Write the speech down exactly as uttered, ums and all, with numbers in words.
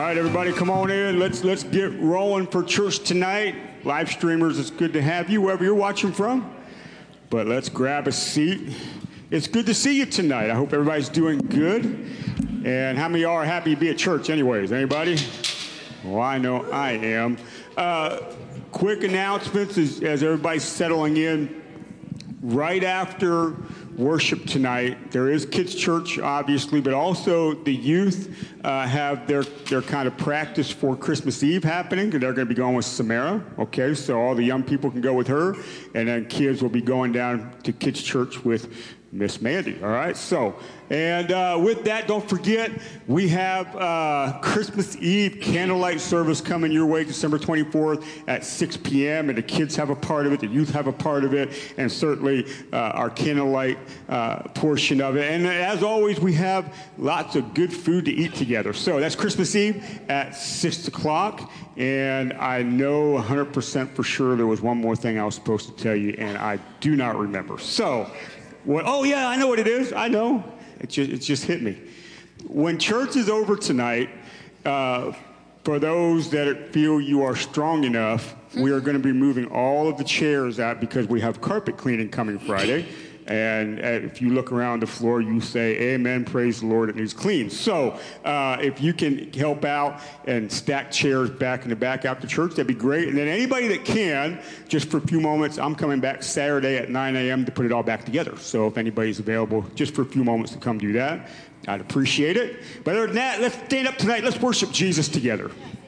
right, everybody, come on in. Let's let's get rolling for church tonight. Live streamers, it's good to have you wherever you're watching from. But let's grab a seat. It's good to see you tonight. I hope everybody's doing good. And how many of y'all are happy to be at church anyways? Anybody? Well, I know I am. Uh, quick announcements as, as everybody's settling in. Right after worship tonight, there is kids' church, obviously, but also the youth uh, have their, their kind of practice for Christmas Eve happening. They're going to be going with Samara, okay? So all the young people can go with her, and then kids will be going down to kids' church with Miss Mandy, all right? So, and uh, with that, don't forget, we have uh, Christmas Eve candlelight service coming your way, December twenty-fourth at six p.m., and the kids have a part of it, the youth have a part of it, and certainly uh, our candlelight uh, portion of it. And as always, we have lots of good food to eat together. So that's Christmas Eve at six o'clock, and I know one hundred percent for sure there was one more thing I was supposed to tell you, and I do not remember. So, well, oh, yeah, I know what it is. I know. It just, it just hit me. When church is over tonight, uh, for those that feel you are strong enough, we are going to be moving all of the chairs out because we have carpet cleaning coming Friday. And uh, if you look around the floor, you say, amen, praise the Lord, it needs clean. So uh, if you can help out and stack chairs back in the back after church, that'd be great. And then anybody that can, just for a few moments, I'm coming back Saturday at nine a.m. to put it all back together. So if anybody's available, just for a few moments to come do that, I'd appreciate it. But other than that, let's stand up tonight. Let's worship Jesus together.